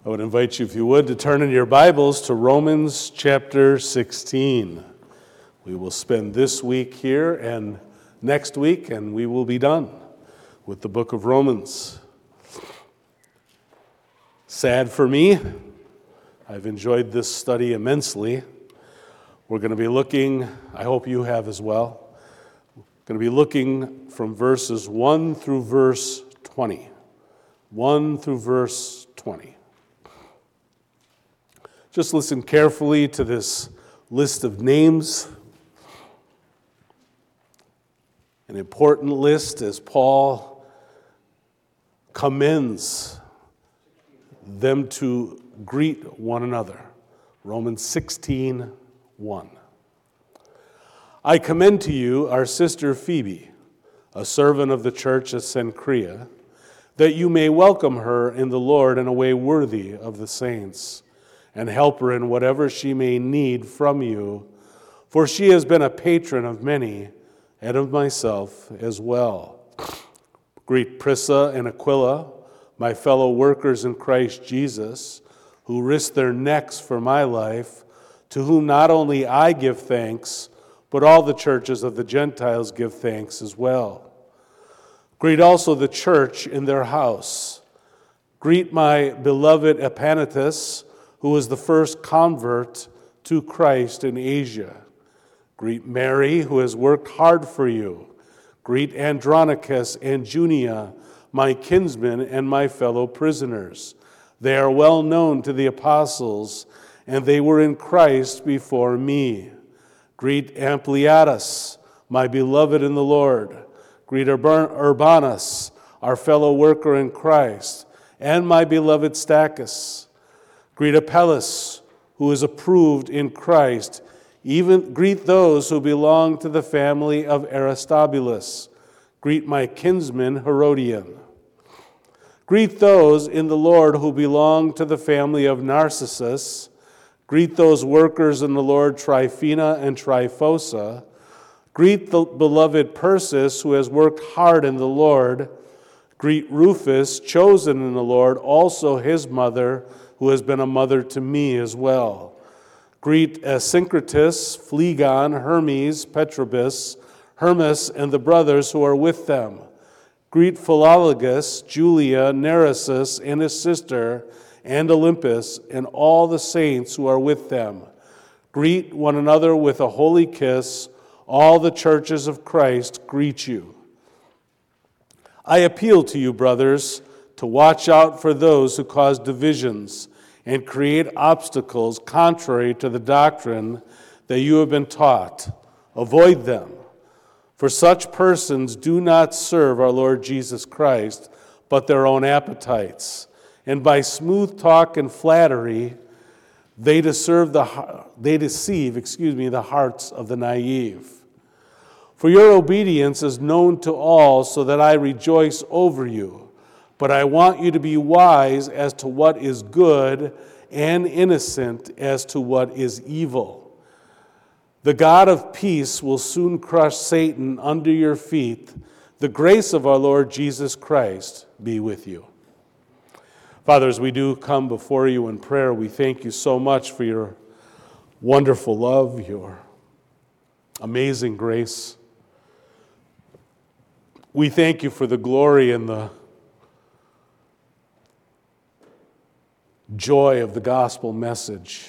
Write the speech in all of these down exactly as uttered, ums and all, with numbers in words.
I would invite you, if you would, to turn in your Bibles to Romans chapter sixteen. We will spend this week here and next week, and we will be done with the book of Romans. Sad for me, I've enjoyed this study immensely. We're going to be looking, I hope you have as well, we're going to be looking from verses one through verse twenty. one through verse twenty. Just listen carefully to this list of names. An important list as Paul commends them to greet one another. Romans sixteen, one. I commend to you our sister Phoebe, a servant of the church at Cenchrea, that you may welcome her in the Lord in a way worthy of the saints, and help her in whatever she may need from you, for she has been a patron of many, and of myself as well. Greet Prisca and Aquila, my fellow workers in Christ Jesus, who risked their necks for my life, to whom not only I give thanks, but all the churches of the Gentiles give thanks as well. Greet also the church in their house. Greet my beloved Epanetus, who was the first convert to Christ in Asia. Greet Mary, who has worked hard for you. Greet Andronicus and Junia, my kinsmen and my fellow prisoners. They are well known to the apostles, and they were in Christ before me. Greet Ampliatus, my beloved in the Lord. Greet Urbanus, our fellow worker in Christ, and my beloved Stachys. Greet Apelles, who is approved in Christ. Even greet those who belong to the family of Aristobulus. Greet my kinsman Herodion. Greet those in the Lord who belong to the family of Narcissus. Greet those workers in the Lord, Tryphena and Tryphosa. Greet the beloved Persis, who has worked hard in the Lord. Greet Rufus, chosen in the Lord, also his mother, who has been a mother to me as well. Greet Asyncritus, Phlegon, Hermes, Petrobus, Hermas, and the brothers who are with them. Greet Philologus, Julia, Narcissus, and his sister, and Olympus, and all the saints who are with them. Greet one another with a holy kiss. All the churches of Christ greet you. I appeal to you, brothers, to watch out for those who cause divisions and create obstacles contrary to the doctrine that you have been taught. Avoid them, for such persons do not serve our Lord Jesus Christ, but their own appetites. And by smooth talk and flattery, they deceive the they deceive, excuse me, the hearts of the naive. For your obedience is known to all, so that I rejoice over you. But I want you to be wise as to what is good and innocent as to what is evil. The God of peace will soon crush Satan under your feet. The grace of our Lord Jesus Christ be with you. Father, as we do come before you in prayer, we thank you so much for your wonderful love, your amazing grace. We thank you for the glory and the joy of the gospel message.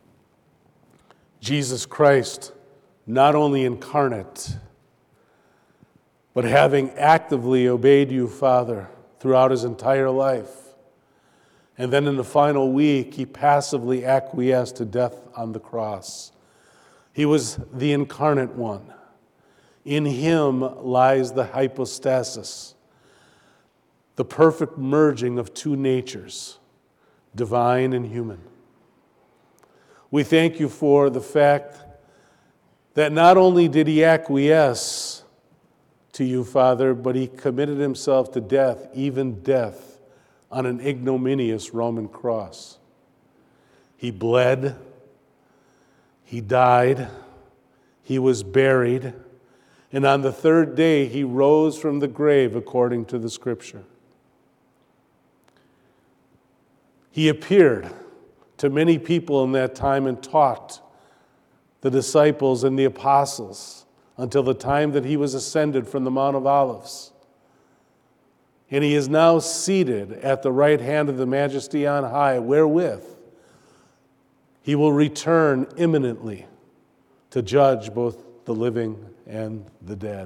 Jesus Christ, not only incarnate, but having actively obeyed you, Father, throughout his entire life. And then in the final week, he passively acquiesced to death on the cross. He was the incarnate one. In him lies the hypostasis, the perfect merging of two natures, divine and human. We thank you for the fact that not only did he acquiesce to you, Father, but he committed himself to death, even death, on an ignominious Roman cross. He bled, he died, he was buried, and on the third day he rose from the grave according to the Scripture. He appeared to many people in that time and taught the disciples and the apostles until the time that he was ascended from the Mount of Olives. And he is now seated at the right hand of the Majesty on high, wherewith he will return imminently to judge both the living and the dead.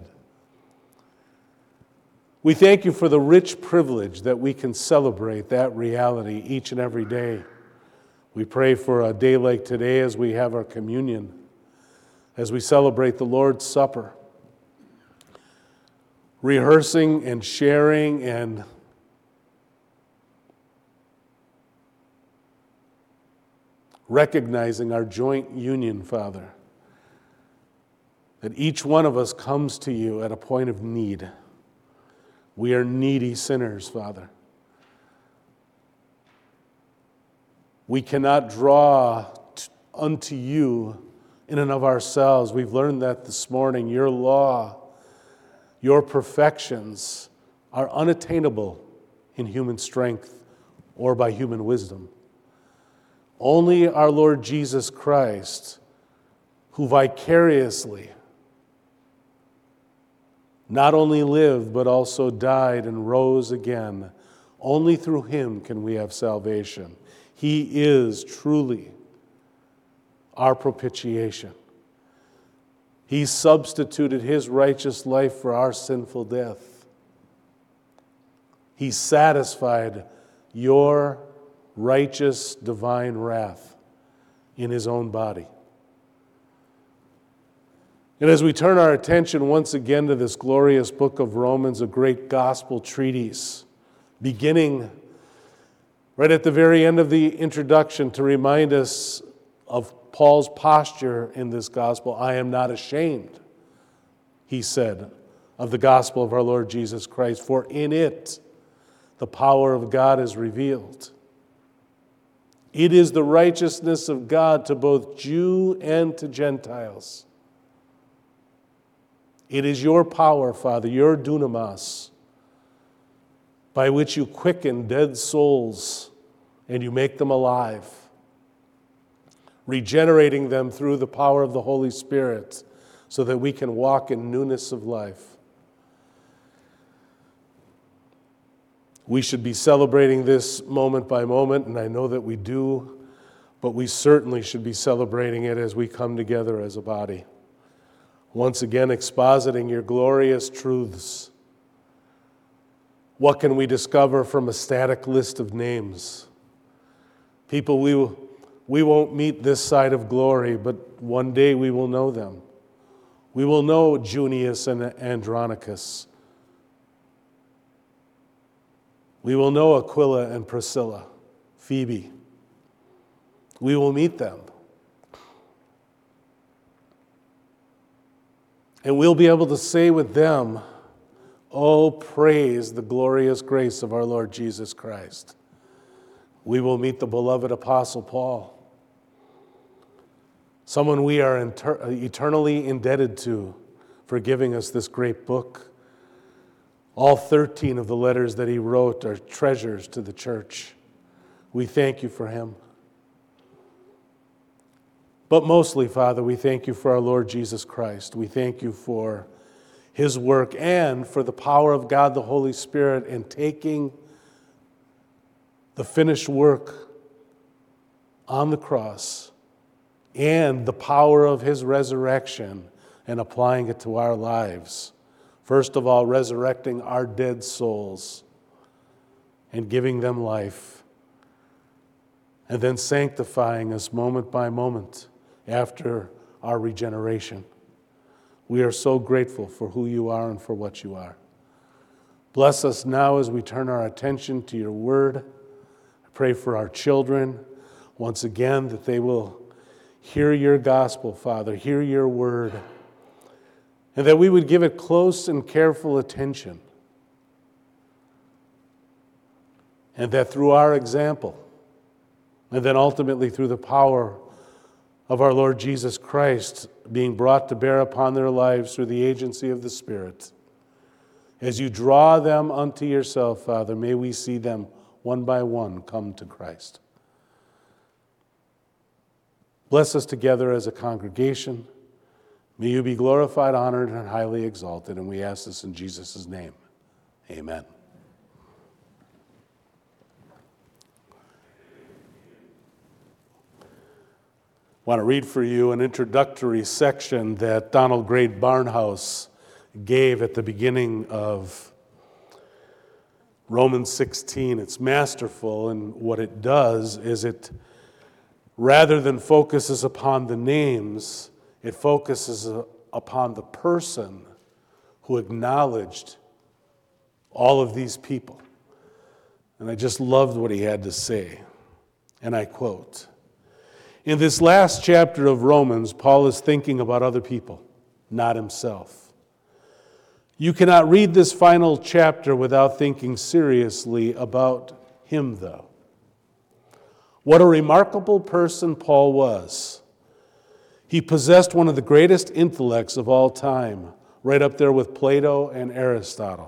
We thank you for the rich privilege that we can celebrate that reality each and every day. We pray for a day like today as we have our communion, as we celebrate the Lord's Supper, rehearsing and sharing and recognizing our joint union, Father, that each one of us comes to you at a point of need. We are needy sinners, Father. We cannot draw t- unto you in and of ourselves. We've learned that this morning. Your law, your perfections are unattainable in human strength or by human wisdom. Only our Lord Jesus Christ, who vicariously not only lived but also died and rose again, only through him can we have salvation. He is truly our propitiation. He substituted his righteous life for our sinful death. He satisfied your righteous divine wrath in his own body. And as we turn our attention once again to this glorious book of Romans, a great gospel treatise, beginning right at the very end of the introduction to remind us of Paul's posture in this gospel. I am not ashamed, he said, of the gospel of our Lord Jesus Christ, for in it the power of God is revealed. It is the righteousness of God to both Jew and to Gentiles. It is your power, Father, your dunamis, by which you quicken dead souls and you make them alive, regenerating them through the power of the Holy Spirit so that we can walk in newness of life. We should be celebrating this moment by moment, and I know that we do, but we certainly should be celebrating it as we come together as a body. Once again, expositing your glorious truths. What can we discover from a static list of names? People we, we won't meet this side of glory, but one day we will know them. We will know Junius and Andronicus. We will know Aquila and Priscilla, Phoebe. We will meet them. And we'll be able to say with them, oh, praise the glorious grace of our Lord Jesus Christ. We will meet the beloved Apostle Paul, someone we are inter- eternally indebted to for giving us this great book. All thirteen of the letters that he wrote are treasures to the church. We thank you for him. But mostly, Father, we thank you for our Lord Jesus Christ. We thank you for his work and for the power of God the Holy Spirit in taking the finished work on the cross and the power of his resurrection and applying it to our lives. First of all, resurrecting our dead souls and giving them life, and then sanctifying us moment by moment after our regeneration. We are so grateful for who you are and for what you are. Bless us now as we turn our attention to your word. I pray for our children, once again, that they will hear your gospel, Father, hear your word, and that we would give it close and careful attention. And that through our example, and then ultimately through the power of our Lord Jesus Christ being brought to bear upon their lives through the agency of the Spirit, as you draw them unto yourself, Father, may we see them one by one, come to Christ. Bless us together as a congregation. May you be glorified, honored, and highly exalted, and we ask this in Jesus' name. Amen. I want to read for you an introductory section that Donald Great Barnhouse gave at the beginning of Romans sixteen. It's masterful, and what it does is it, rather than focuses upon the names, it focuses upon the person who acknowledged all of these people. And I just loved what he had to say. And I quote, "In this last chapter of Romans, Paul is thinking about other people, not himself. You cannot read this final chapter without thinking seriously about him, though. What a remarkable person Paul was. He possessed one of the greatest intellects of all time, right up there with Plato and Aristotle.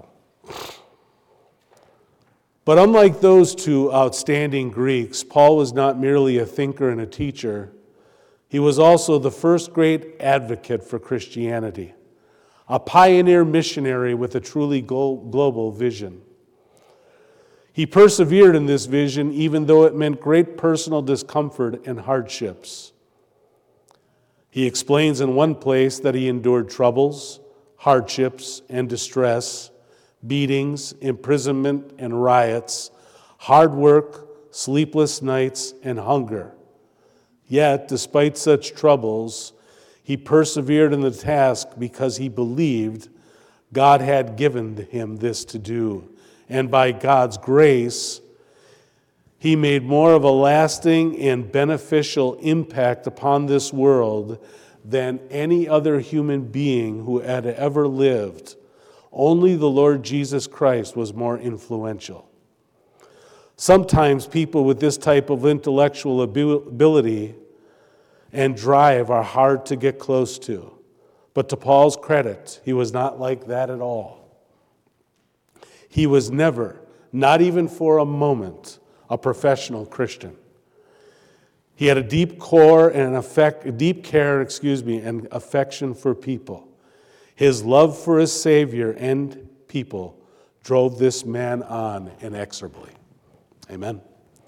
But unlike those two outstanding Greeks, Paul was not merely a thinker and a teacher. He was also the first great advocate for Christianity, a pioneer missionary with a truly global vision. He persevered in this vision even though it meant great personal discomfort and hardships. He explains in one place that he endured troubles, hardships, and distress, beatings, imprisonment, and riots, hard work, sleepless nights, and hunger. Yet, despite such troubles, he persevered in the task because he believed God had given him this to do. And by God's grace, he made more of a lasting and beneficial impact upon this world than any other human being who had ever lived. Only the Lord Jesus Christ was more influential. Sometimes people with this type of intellectual ability and drive are hard to get close to. But to Paul's credit, he was not like that at all. He was never, not even for a moment, a professional Christian. He had a deep core and an affect, a deep care, excuse me, and affection for people. His love for his Savior and people drove this man on inexorably. Amen.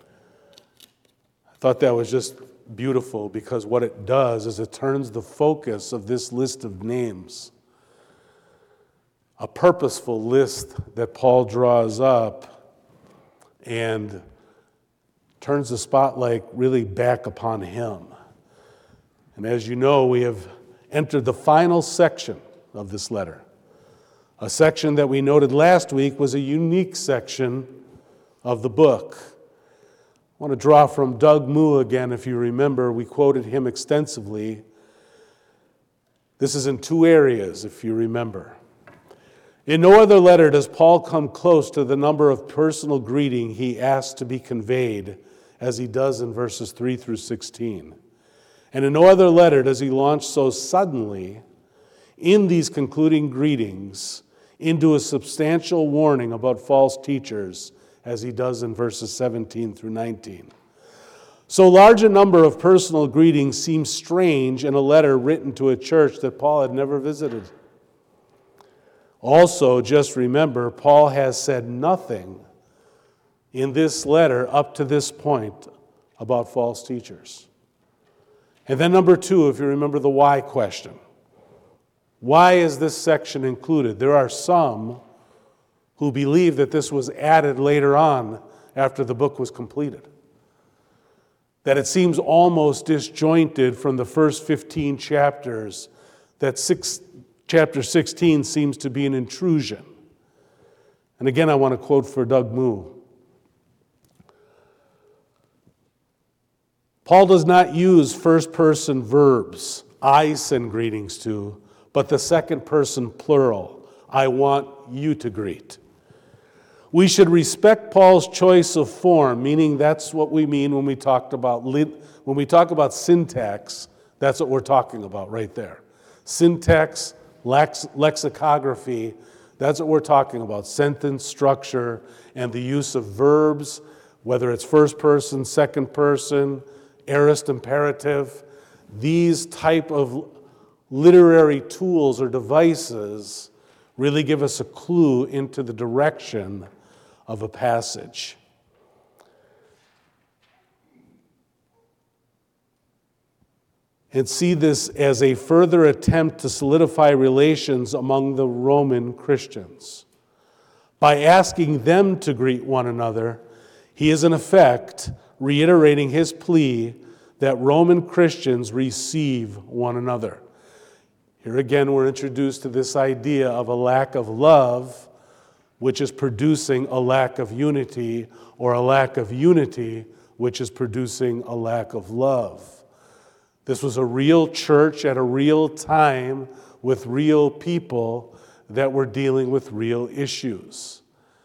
I thought that was just beautiful because what it does is it turns the focus of this list of names, a purposeful list that Paul draws up, and turns the spotlight really back upon him. And as you know, we have entered the final section of this letter. A section that we noted last week was a unique section of the book. I want to draw from Doug Moo again, if you remember. We quoted him extensively. This is in two areas, if you remember. In no other letter does Paul come close to the number of personal greeting he asks to be conveyed as he does in verses three through sixteen. And in no other letter does he launch so suddenly in these concluding greetings into a substantial warning about false teachers as he does in verses seventeen through nineteen. So large a number of personal greetings seems strange in a letter written to a church that Paul had never visited. Also, just remember, Paul has said nothing in this letter up to this point about false teachers. And then number two, if you remember the why question. Why is this section included? There are some who believe that this was added later on after the book was completed. That it seems almost disjointed from the first fifteen chapters, that six, chapter sixteen seems to be an intrusion. And again, I want to quote for Doug Moo. Paul does not use first-person verbs, I send greetings to, but the second person plural, I want you to greet. We should respect Paul's choice of form, meaning that's what we mean when we talked about when we talk about syntax. That's what we're talking about right there. Syntax, lex, lexicography, that's what we're talking about. Sentence structure and the use of verbs whether it's first person, second person, aorist imperative, these type of literary tools or devices really give us a clue into the direction of a passage. And see this as a further attempt to solidify relations among the Roman Christians. By asking them to greet one another, he is in effect reiterating his plea that Roman Christians receive one another. Here again, we're introduced to this idea of a lack of love, which is producing a lack of unity, or a lack of unity, which is producing a lack of love. This was a real church at a real time with real people that were dealing with real issues.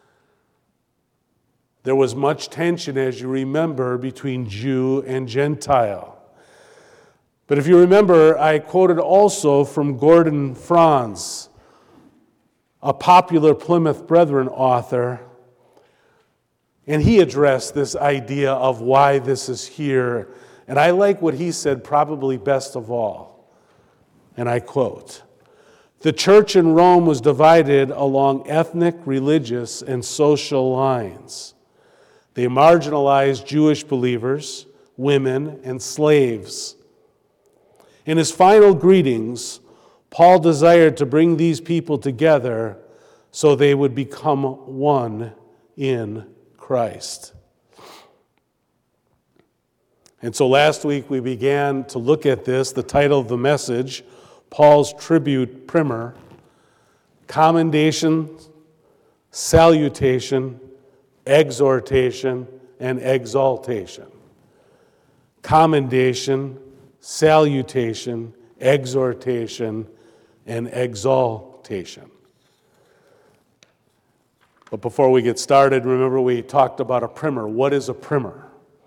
There was much tension, as you remember, between Jew and Gentile. But if you remember, I quoted also from Gordon Franz, a popular Plymouth Brethren author, and he addressed this idea of why this is here. And I like what he said probably best of all. And I quote, "The church in Rome was divided along ethnic, religious, and social lines. They marginalized Jewish believers, women, and slaves. In his final greetings, Paul desired to bring these people together so they would become one in Christ." And so last week we began to look at this, the title of the message, Paul's Tribute Primer, Commendation, Salutation, Exhortation, and Exaltation. Commendation, Salutation, Exhortation, and Exaltation. But before we get started, remember we talked about a primer. What is a primer?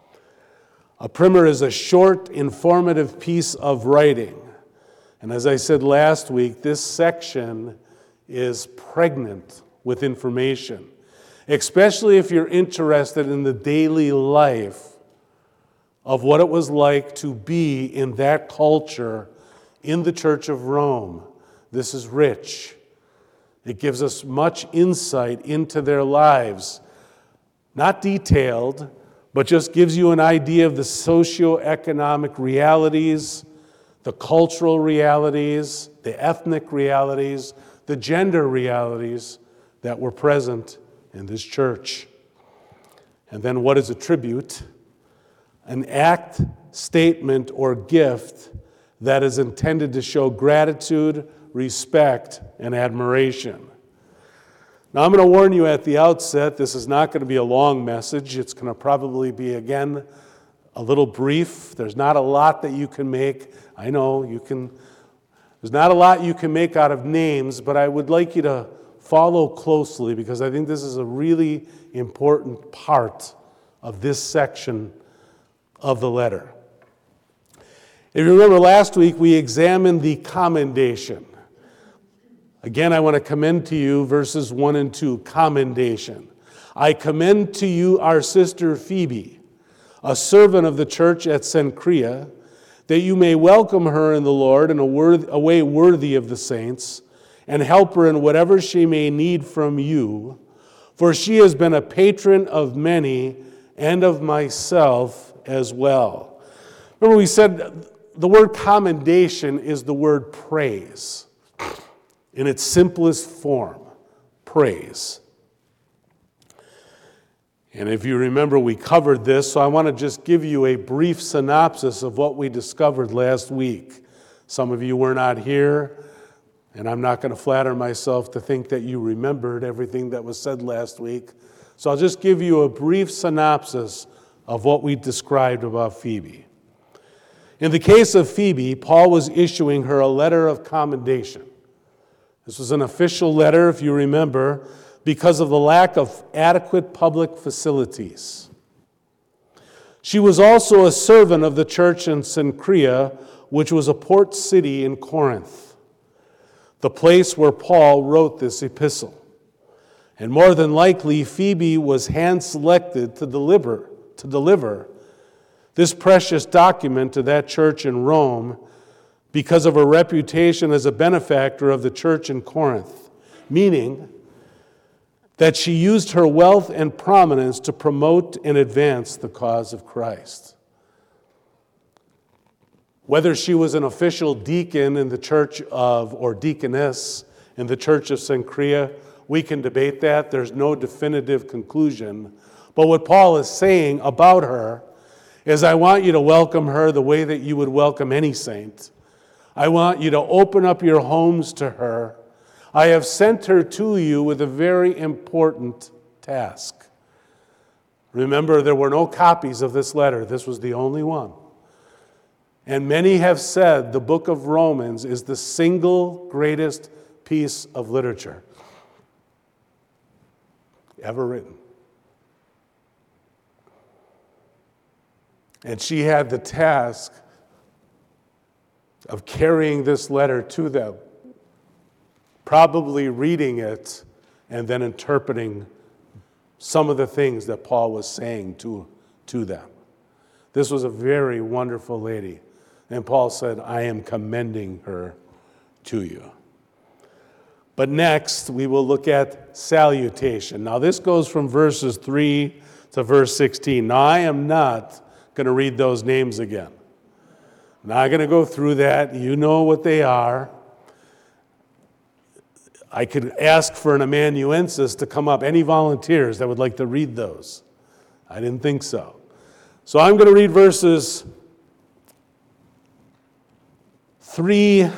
A primer is a short, informative piece of writing. And as I said last week, this section is pregnant with information, especially if you're interested in the daily life of what it was like to be in that culture in the Church of Rome. This is rich. It gives us much insight into their lives. Not detailed, but just gives you an idea of the socioeconomic realities, the cultural realities, the ethnic realities, the gender realities that were present in this church. And then what is a tribute? An act, statement, or gift that is intended to show gratitude, respect, and admiration. Now, I'm going to warn you at the outset, this is not going to be a long message. It's going to probably be, again, a little brief. There's not a lot that you can make. I know you can, there's not a lot you can make out of names, but I would like you to follow closely because I think this is a really important part of this section of the letter. If you remember last week, we examined the commendation. Again, I want to commend to you verses one and two, commendation. I commend to you our sister Phoebe, a servant of the church at Cenchrea, that you may welcome her in the Lord in a, worth, a way worthy of the saints, and help her in whatever she may need from you, for she has been a patron of many and of myself as well. Remember, we said the word commendation is the word praise. In its simplest form, praise. And if you remember, we covered this, so I want to just give you a brief synopsis of what we discovered last week. Some of you were not here, and I'm not going to flatter myself to think that you remembered everything that was said last week. So I'll just give you a brief synopsis of what we described about Phoebe. In the case of Phoebe, Paul was issuing her a letter of commendation. This was an official letter, if you remember, because of the lack of adequate public facilities. She was also a servant of the church in Cenchrea, which was a port city in Corinth, the place where Paul wrote this epistle. And more than likely, Phoebe was hand-selected to deliver, to deliver this precious document to that church in Rome because of her reputation as a benefactor of the church in Corinth, meaning that she used her wealth and prominence to promote and advance the cause of Christ. Whether she was an official deacon in the church of, or deaconess in the church of Cenchrea, we can debate that. There's no definitive conclusion. But what Paul is saying about her is, I want you to welcome her the way that you would welcome any saint. I want you to open up your homes to her. I have sent her to you with a very important task. Remember, there were no copies of this letter. This was the only one. And many have said the book of Romans is the single greatest piece of literature ever written. And she had the task of carrying this letter to them, probably reading it and then interpreting some of the things that Paul was saying to, to them. This was a very wonderful lady. And Paul said, I am commending her to you. But next, we will look at salutation. Now, this goes from verses three to verse sixteen. Now, I am not going to read those names again. I'm not going to go through that. You know what they are. I could ask for an amanuensis to come up. Any volunteers that would like to read those? I didn't think so. So I'm going to read verses three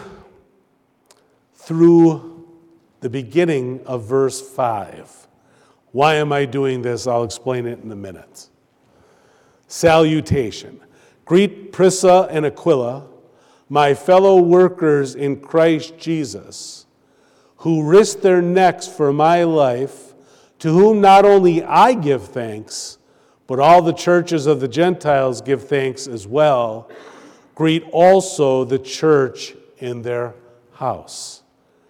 through the beginning of verse five. Why am I doing this? I'll explain it in a minute. Salutation. Greet Prisca and Aquila, my fellow workers in Christ Jesus, who risked their necks for my life, to whom not only I give thanks, but all the churches of the Gentiles give thanks as well. Greet also the church in their house.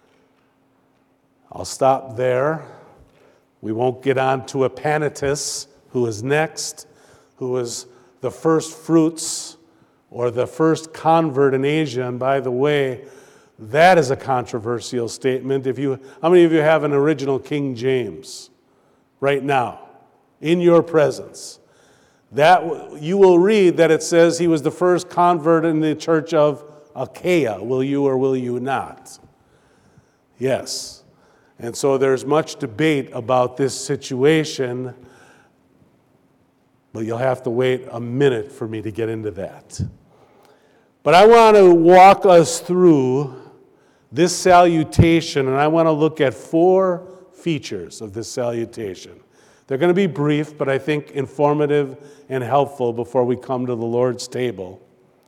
I'll stop there. We won't get on to Epaphras, who is next, who is the first fruits or the first convert in Asia. And by the way, that is a controversial statement. If you, how many of you have an original King James right now in your presence? That you will read that it says he was the first convert in the church of Achaia. Will you or will you not? Yes. And so there's much debate about this situation, but you'll have to wait a minute for me to get into that. But I want to walk us through this salutation, and I want to look at four features of this salutation. They're going to be brief, but I think informative and helpful before we come to the Lord's table.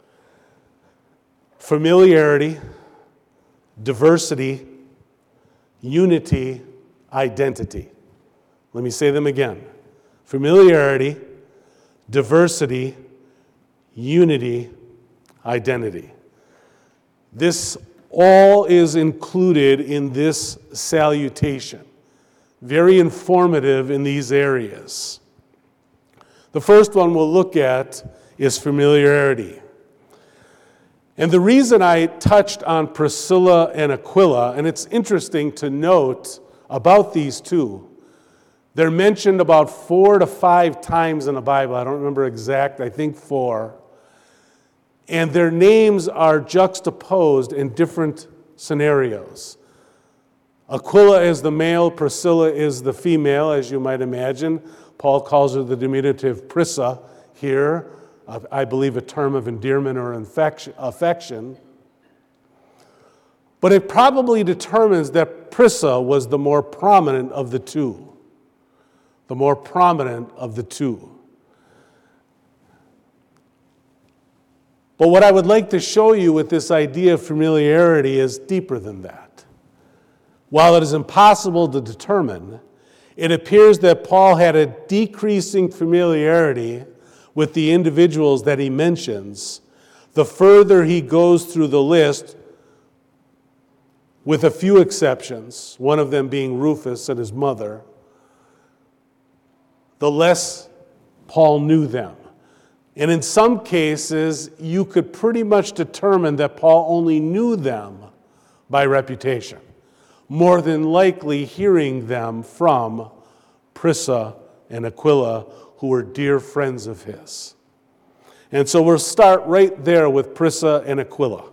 Familiarity, diversity, unity, identity. Let me say them again. Familiarity, diversity, unity, identity. This all is included in this salutation. Very informative in these areas. The first one we'll look at is familiarity. And the reason I touched on Priscilla and Aquila, and it's interesting to note about these two, they're mentioned about four to five times in the Bible. I don't remember exact, I think four. And their names are juxtaposed in different scenarios. Aquila is the male, Priscilla is the female, as you might imagine. Paul calls her the diminutive Prisca here, I believe a term of endearment or affection. But it probably determines that Prisca was the more prominent of the two. The more prominent of the two. But what I would like to show you with this idea of familiarity is deeper than that. While it is impossible to determine, it appears that Paul had a decreasing familiarity with the individuals that he mentions the further he goes through the list, with a few exceptions, one of them being Rufus and his mother. the less Paul knew them. And in some cases, you could pretty much determine that Paul only knew them by reputation, more than likely hearing them from Prisca and Aquila, who were dear friends of his. And so we'll start right there with Prisca and Aquila.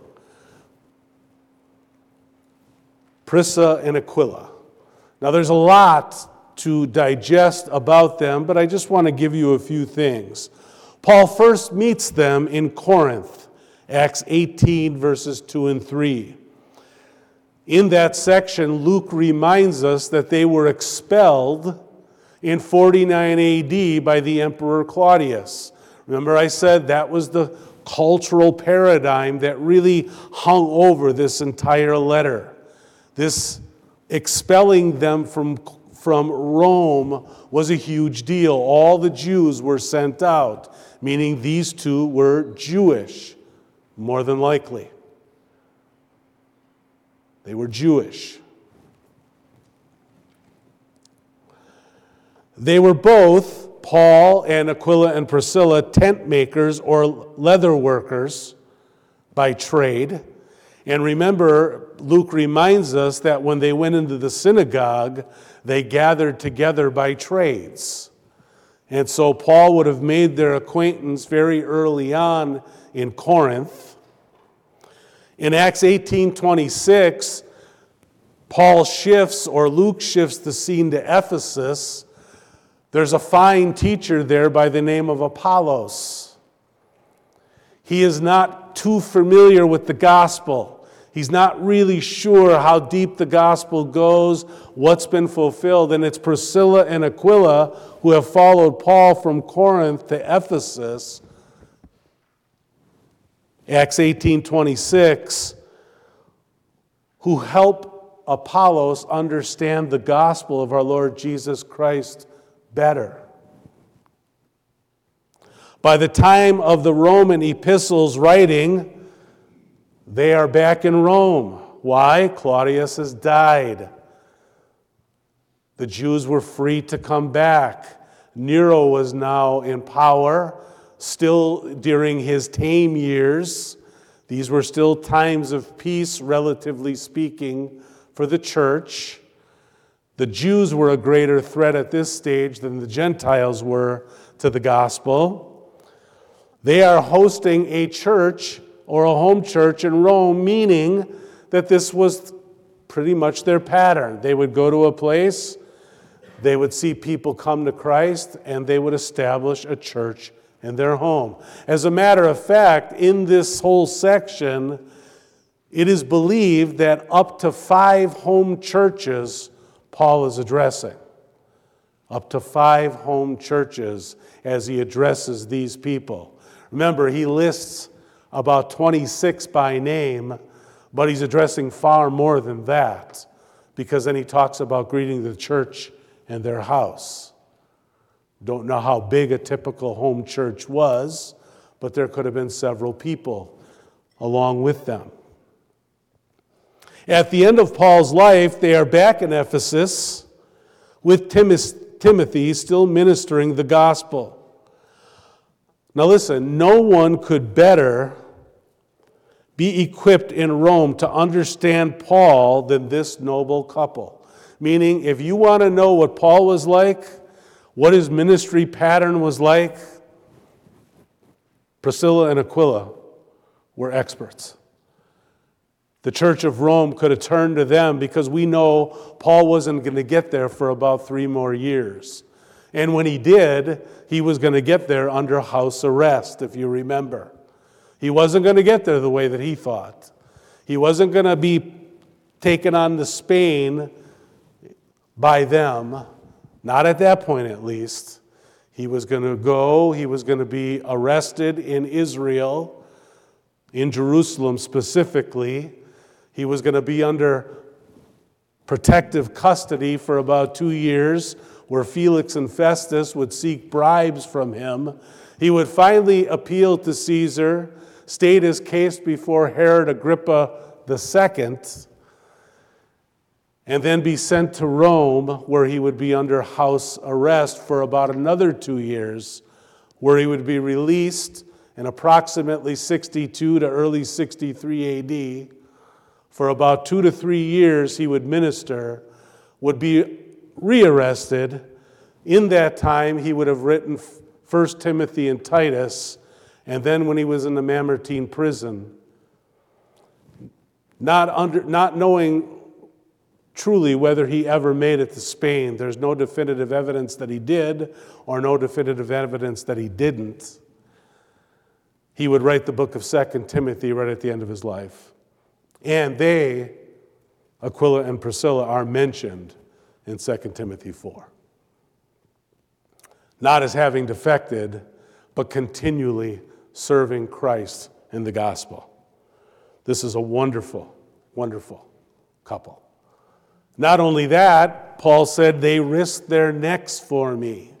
Prisca and Aquila. Now there's a lot to digest about them, but I just want to give you a few things. Paul first meets them in Corinth, Acts eighteen, verses two and three. In that section, Luke reminds us that they were expelled in forty-nine A D by the Emperor Claudius. Remember I said that was the cultural paradigm that really hung over this entire letter. This expelling them from, from Rome was a huge deal. All the Jews were sent out, meaning these two were Jewish, more than likely. They were Jewish. They were both, Paul and Aquila and Priscilla, tent makers or leather workers by trade. And remember, Luke reminds us that when they went into the synagogue, they gathered together by trades. And so Paul would have made their acquaintance very early on in Corinth. In Acts eighteen twenty-six, Paul shifts, or Luke shifts the scene to Ephesus. There's a fine teacher there by the name of Apollos. He is not too familiar with the gospel. He's not really sure how deep the gospel goes, what's been fulfilled. And it's Priscilla and Aquila who have followed Paul from Corinth to Ephesus. Acts eighteen twenty-six, who help Apollos understand the gospel of our Lord Jesus Christ better. By the time of the Roman epistles writing, they are back in Rome. Why? Claudius has died. The Jews were free to come back. Nero was now in power, still during his tame years. These were still times of peace, relatively speaking, for the church. The Jews were a greater threat at this stage than the Gentiles were to the gospel. They are hosting a church or a home church in Rome, meaning that this was pretty much their pattern. They would go to a place, they would see people come to Christ, and they would establish a church in their home. As a matter of fact, in this whole section, it is believed that up to five home churches Paul is addressing. Up to five home churches as he addresses these people. Remember, he lists about twenty-six by name, but he's addressing far more than that, because then he talks about greeting the church and their house. Don't know how big a typical home church was, but there could have been several people along with them. At the end of Paul's life, they are back in Ephesus with Timothy still ministering the gospel. Now listen, no one could better be equipped in Rome to understand Paul than this noble couple. Meaning, if you want to know what Paul was like, what his ministry pattern was like, Priscilla and Aquila were experts. The Church of Rome could have turned to them because we know Paul wasn't going to get there for about three more years. And when he did, he was going to get there under house arrest, if you remember. He wasn't going to get there the way that he thought. He wasn't going to be taken on to Spain by them, not at that point at least. He was going to go, he was going to be arrested in Israel, in Jerusalem specifically. He was going to be under protective custody for about two years, where Felix and Festus would seek bribes from him. He would finally appeal to Caesar, state his case before Herod Agrippa the Second, and then be sent to Rome, where he would be under house arrest for about another two years, where he would be released in approximately sixty-two to early sixty-three A D. For about two to three years he would minister, would be rearrested. In that time he would have written First Timothy and Titus, and then when he was in the Mamertine prison, not under, not knowing truly whether he ever made it to Spain. There's no definitive evidence that he did, or no definitive evidence that he didn't. He would write the book of Second Timothy right at the end of his life. And they, Aquila and Priscilla, are mentioned in Second Timothy four. Not as having defected, but continually serving Christ in the gospel. This is a wonderful, wonderful couple. Not only that, Paul said they risked their necks for me.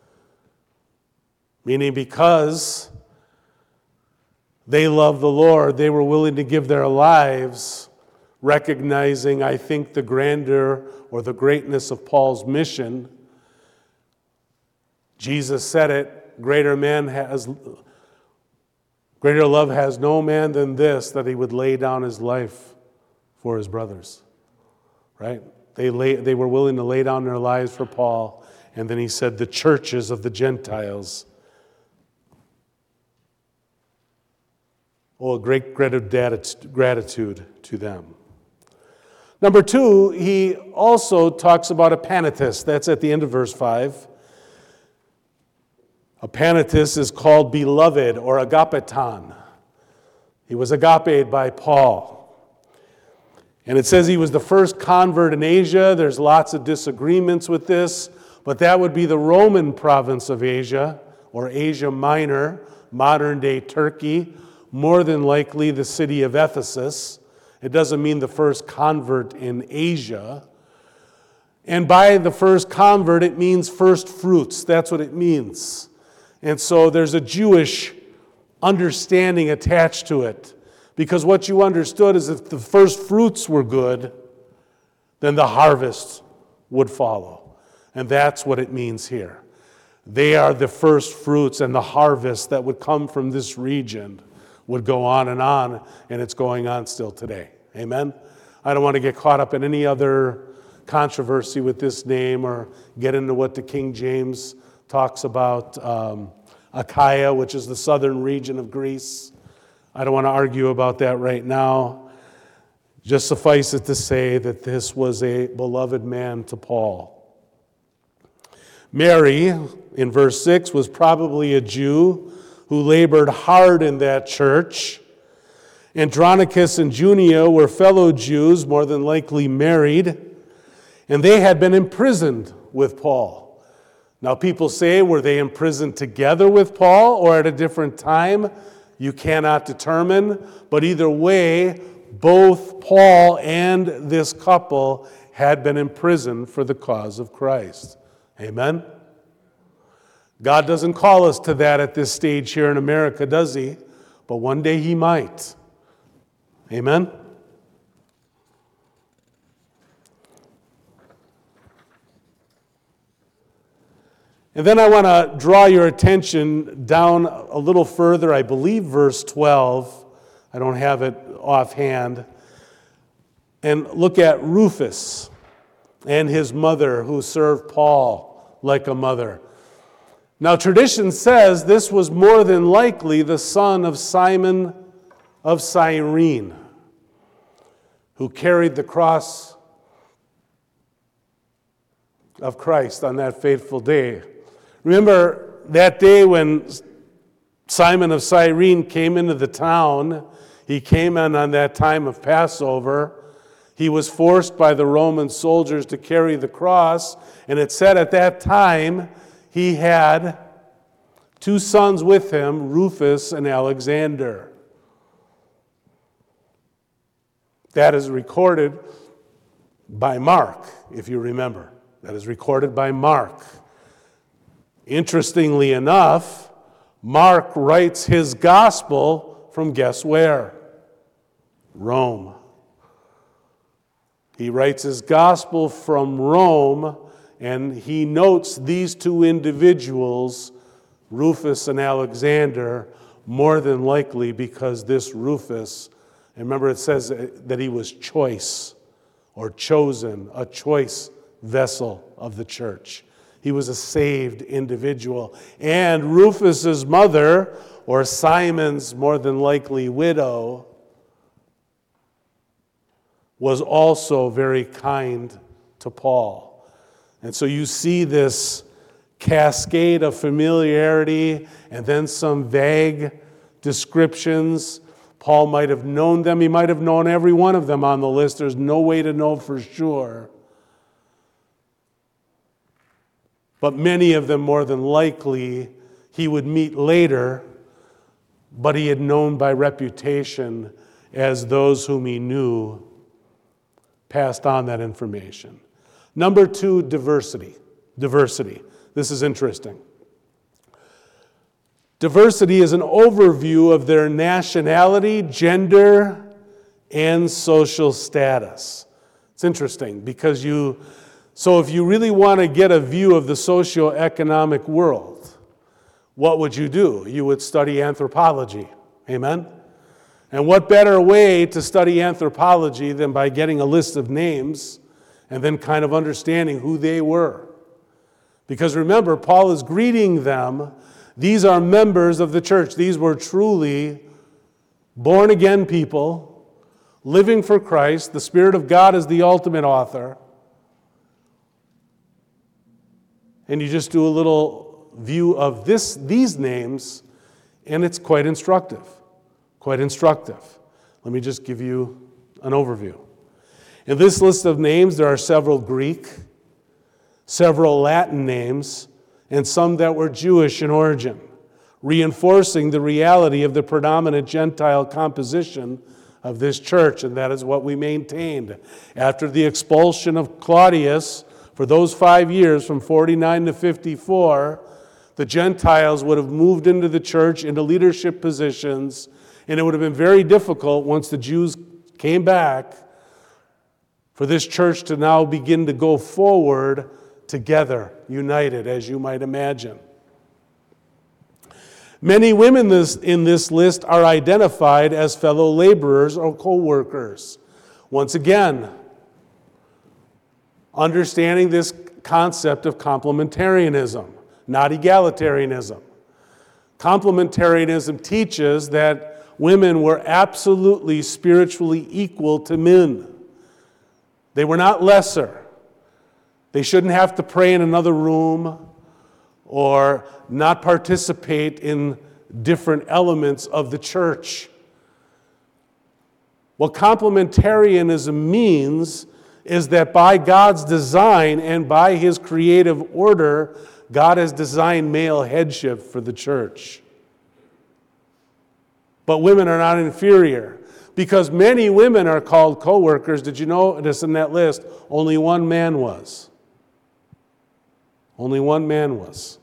Meaning because they love the Lord, they were willing to give their lives, recognizing, I think, the grandeur or the greatness of Paul's mission. Jesus said it, greater man has, greater love has no man than this, that he would lay down his life for his brothers. Right? They lay, they were willing to lay down their lives for Paul. And then he said, the churches of the Gentiles. Oh, a great gratitude to them. Number two, he also talks about Epanetus. That's at the end of verse five. Epanetus is called beloved or agapeton. He was agape by Paul. And it says he was the first convert in Asia. There's lots of disagreements with this, but that would be the Roman province of Asia, or Asia Minor, modern-day Turkey, more than likely the city of Ephesus. It doesn't mean the first convert in Asia. And by the first convert, it means first fruits. That's what it means. And so there's a Jewish understanding attached to it. Because what you understood is if the first fruits were good, then the harvest would follow. And that's what it means here. They are the first fruits, and the harvest that would come from this region would go on and on, and it's going on still today. Amen? I don't want to get caught up in any other controversy with this name or get into what the King James talks about, um, Achaia, which is the southern region of Greece. I don't want to argue about that right now. Just suffice it to say that this was a beloved man to Paul. Mary, in verse six, was probably a Jew who labored hard in that church. Andronicus and Junia were fellow Jews, more than likely married, and they had been imprisoned with Paul. Now people say, were they imprisoned together with Paul or at a different time? You cannot determine, but either way, both Paul and this couple had been imprisoned for the cause of Christ. Amen? God doesn't call us to that at this stage here in America, does he? But one day he might. Amen? And then I want to draw your attention down a little further, I believe verse twelve. I don't have it offhand. And look at Rufus and his mother, who served Paul like a mother. Now, tradition says this was more than likely the son of Simon of Cyrene, who carried the cross of Christ on that fateful day. Remember that day when Simon of Cyrene came into the town, he came in on that time of Passover. He was forced by the Roman soldiers to carry the cross, and it said at that time he had two sons with him, Rufus and Alexander. That is recorded by Mark, if you remember. That is recorded by Mark. Interestingly enough, Mark writes his gospel from guess where? Rome. He writes his gospel from Rome, and he notes these two individuals, Rufus and Alexander, more than likely because this Rufus, and remember it says that he was choice or chosen, a choice vessel of the church. He was a saved individual. And Rufus's mother, or Simon's more than likely widow, was also very kind to Paul. And so you see this cascade of familiarity and then some vague descriptions. Paul might have known them. He might have known every one of them on the list. There's no way to know for sure. But many of them, more than likely, he would meet later, but he had known by reputation as those whom he knew passed on that information. Number two, diversity. Diversity. This is interesting. Diversity is an overview of their nationality, gender, and social status. It's interesting because you, so if you really want to get a view of the socioeconomic world, what would you do? You would study anthropology. Amen? And what better way to study anthropology than by getting a list of names and then kind of understanding who they were? Because remember, Paul is greeting them. These are members of the church. These were truly born-again people, living for Christ. The Spirit of God is the ultimate author. And you just do a little view of this, these names, and it's quite instructive. Quite instructive. Let me just give you an overview. In this list of names, there are several Greek, several Latin names, and some that were Jewish in origin, reinforcing the reality of the predominant Gentile composition of this church, and that is what we maintained. After the expulsion of Claudius, for those five years, from forty-nine to fifty-four, the Gentiles would have moved into the church, into leadership positions, and it would have been very difficult once the Jews came back for this church to now begin to go forward together, united, as you might imagine. Many women this, in this list are identified as fellow laborers or co-workers. Once again, understanding this concept of complementarianism, not egalitarianism. Complementarianism teaches that women were absolutely spiritually equal to men. They were not lesser. They shouldn't have to pray in another room or not participate in different elements of the church. What complementarianism means is that by God's design and by His creative order, God has designed male headship for the church. But women are not inferior, because many women are called co-workers. Did you notice in that list, only one man was? Only one man was.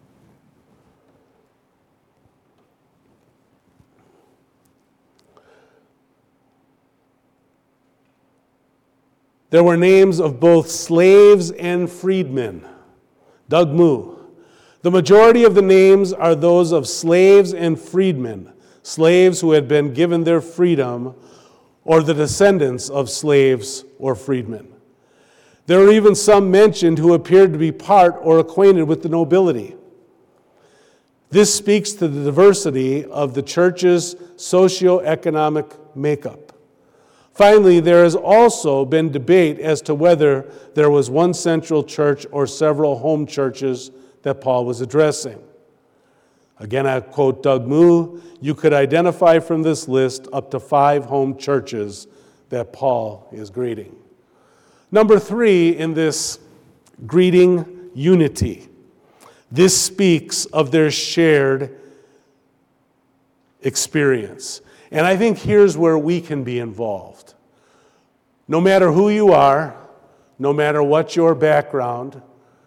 There were names of both slaves and freedmen. Dagmu. The majority of the names are those of slaves and freedmen. Slaves who had been given their freedom, or the descendants of slaves or freedmen. There are even some mentioned who appeared to be part or acquainted with the nobility. This speaks to the diversity of the church's socioeconomic makeup. Finally, there has also been debate as to whether there was one central church or several home churches that Paul was addressing. Again, I quote Doug Moo, you could identify from this list up to five home churches that Paul is greeting. Number three in this greeting, unity. This speaks of their shared experience. And I think here's where we can be involved. No matter who you are, no matter what your background,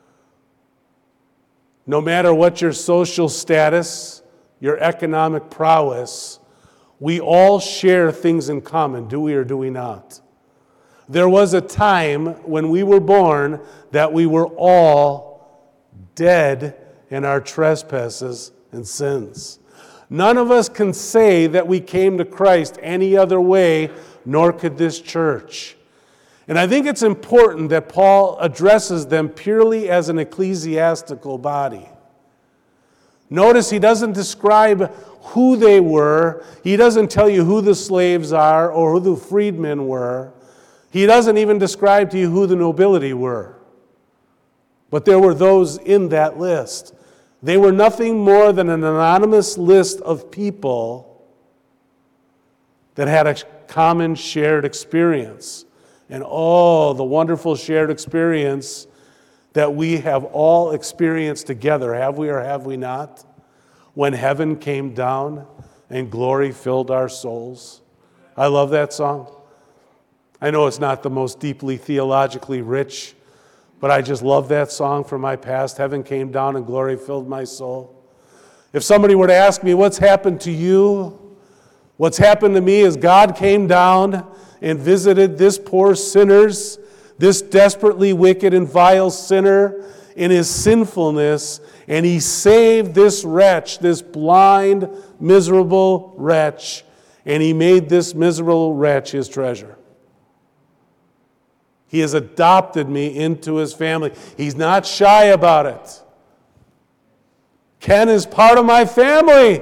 no matter what your social status, your economic prowess, we all share things in common, do we or do we not? There was a time when we were born that we were all dead in our trespasses and sins. None of us can say that we came to Christ any other way, nor could this church. And I think it's important that Paul addresses them purely as an ecclesiastical body. Notice he doesn't describe who they were. He doesn't tell you who the slaves are or who the freedmen were. He doesn't even describe to you who the nobility were. But there were those in that list. They were nothing more than an anonymous list of people that had a common shared experience. And oh, the wonderful shared experience that we have all experienced together, have we or have we not? When heaven came down and glory filled our souls. I love that song. I know it's not the most deeply theologically rich, but I just love that song from my past. Heaven came down and glory filled my soul. If somebody were to ask me, what's happened to you? What's happened to me is God came down and visited this poor sinners, this desperately wicked and vile sinner in his sinfulness, and he saved this wretch, this blind, miserable wretch, and he made this miserable wretch his treasure. He has adopted me into his family. He's not shy about it. Ken is part of my family.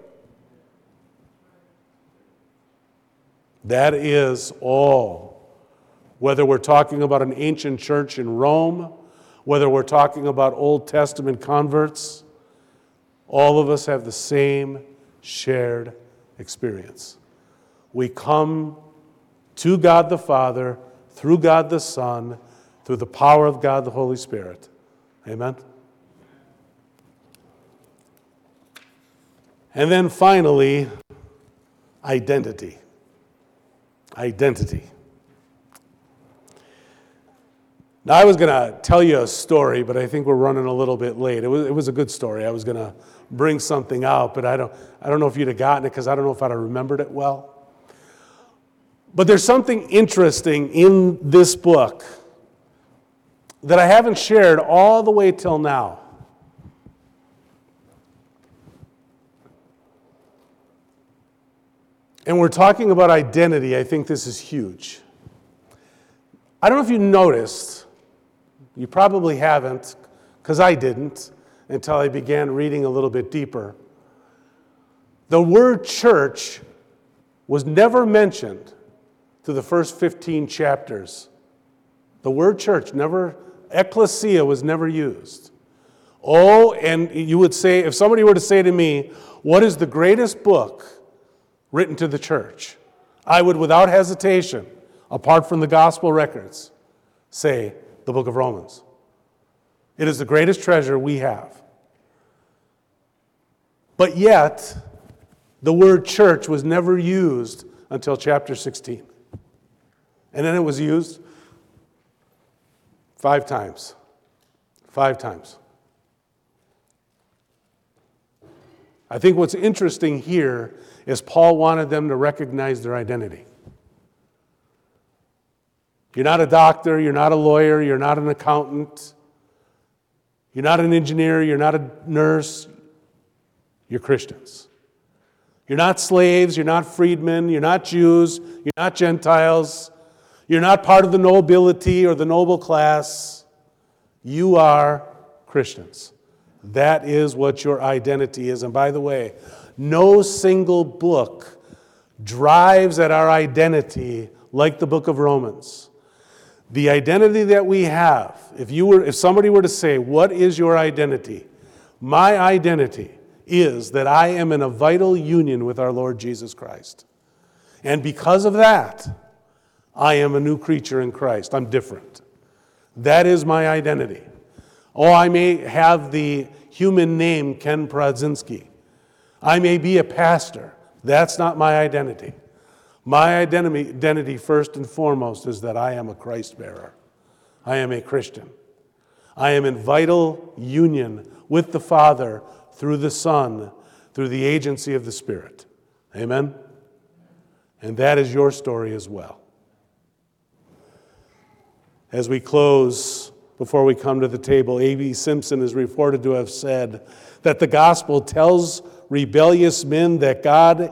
That is all. Whether we're talking about an ancient church in Rome, whether we're talking about Old Testament converts, all of us have the same shared experience. We come to God the Father, through God the Son, through the power of God the Holy Spirit. Amen? And then finally, identity. Identity. Now, I was going to tell you a story, but I think we're running a little bit late. It was, it was a good story. I was going to bring something out, but I don't, I don't know if you'd have gotten it because I don't know if I'd have remembered it well. But there's something interesting in this book that I haven't shared all the way till now. And we're talking about identity. I think this is huge. I don't know if you noticed, you probably haven't, because I didn't until I began reading a little bit deeper. The word church was never mentioned through the first fifteen chapters. The word church, never, ecclesia was never used. Oh, and you would say, if somebody were to say to me, what is the greatest book written to the church? I would, without hesitation, apart from the gospel records, say the book of Romans. It is the greatest treasure we have. But yet, the word church was never used until chapter sixteen. And then it was used five times. Five times. I think what's interesting here is Paul wanted them to recognize their identity. You're not a doctor, you're not a lawyer, you're not an accountant, you're not an engineer, you're not a nurse, you're Christians. You're not slaves, you're not freedmen, you're not Jews, you're not Gentiles, you're not part of the nobility or the noble class. You are Christians. That is what your identity is. And by the way, no single book drives at our identity like the book of Romans. The identity that we have, if you were, if somebody were to say, what is your identity? My identity is that I am in a vital union with our Lord Jesus Christ. And because of that, I am a new creature in Christ. I'm different. That is my identity. Oh, I may have the human name Ken Prodzinski. I may be a pastor. That's not my identity. My identity, identity, first and foremost, is that I am a Christ bearer. I am a Christian. I am in vital union with the Father through the Son, through the agency of the Spirit. Amen? And that is your story as well. As we close, before we come to the table, A B Simpson is reported to have said that the gospel tells rebellious men that God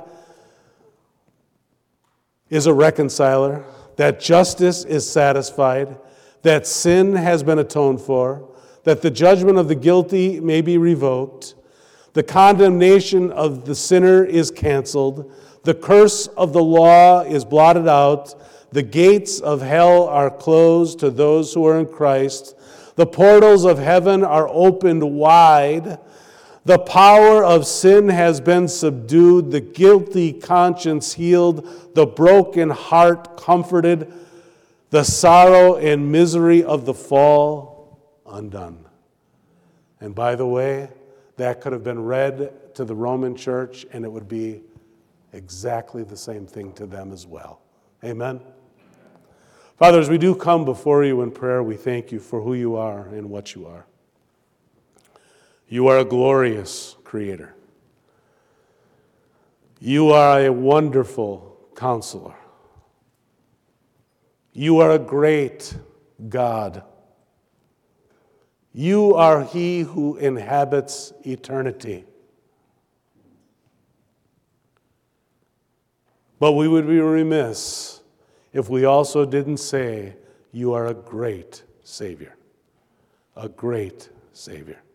is a reconciler, that justice is satisfied, that sin has been atoned for, that the judgment of the guilty may be revoked, the condemnation of the sinner is canceled, the curse of the law is blotted out, the gates of hell are closed to those who are in Christ, the portals of heaven are opened wide, the power of sin has been subdued, the guilty conscience healed, the broken heart comforted, the sorrow and misery of the fall undone. And by the way, that could have been read to the Roman church, and it would be exactly the same thing to them as well. Amen? Father, as we do come before you in prayer, we thank you for who you are and what you are. You are a glorious creator. You are a wonderful counselor. You are a great God. You are he who inhabits eternity. But we would be remiss if we also didn't say, you are a great Savior. A great Savior.